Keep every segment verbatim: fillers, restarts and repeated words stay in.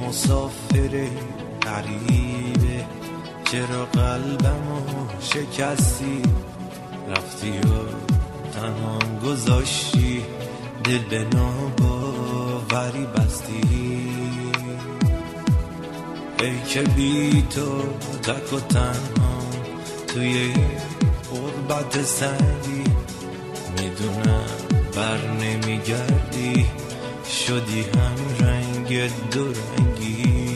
مسافر غریبه، چرا قلبمو شکستی؟ رفتی و تنهام گذاشتی، دل به ناباوری بستی. ای که بی تو تک و تنها توی غربت سنگی، میدونم بر نمیگردی، شدی هم رنگ دو رنگی.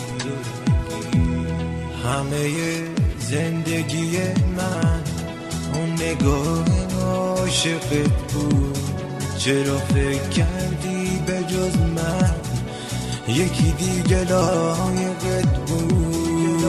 همه زندگی من اون نگاه عاشقت بود، چرا فکر کردی به جز من یکی دیگه لایقت بود؟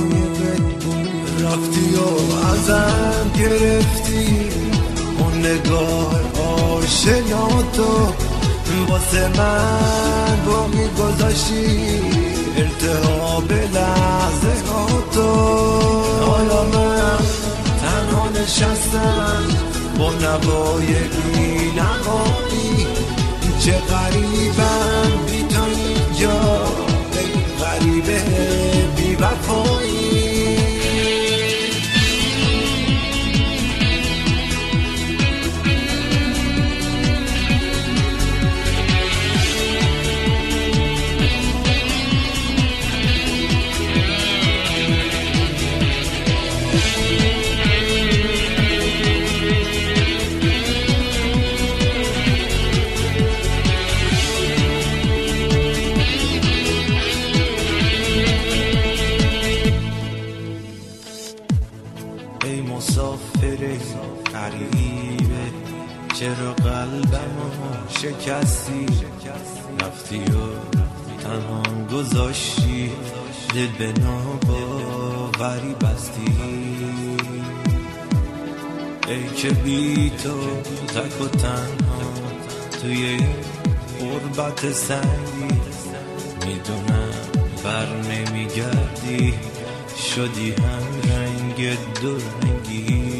رفتی و ازم گرفتی اون نگاه آشناتو، واسه من باقی گذاشتی التهاب لحظه هاتو. حالا من تنها نشستم با نوای بی نهایی، چه غریبم بی تو اینجا، ای غریبه بی وفایی. ای مسافر غریبه، چرا قلبمو شکستی؟ رفتی و تنهام گذاشتی، دل به ناباوری بستی. ای که بی تو تک و تنها توی غربت سنگی، میدونم بر نمیگردی، شدی هم رنگ دو رنگی.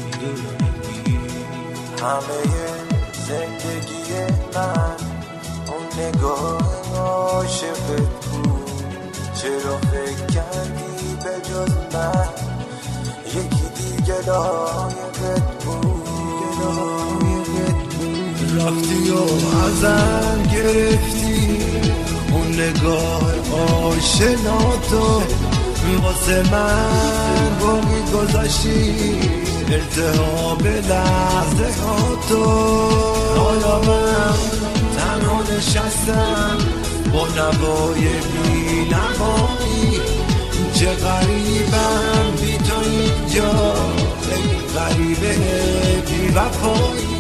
همه زندگی من اون نگاه عاشقت بود، چرا فکر کردی به جز من یکی دیگه لایقت بود؟ رفتی و ازم گرفتی اون نگاه آشناتو، واسه من باقی گذاشتی التهاب لحظه هاتو. حالا من تنها نشستم با نوای بی نهایی، چه غریبم بی تو اینجا، ای غریبه بی وفایی.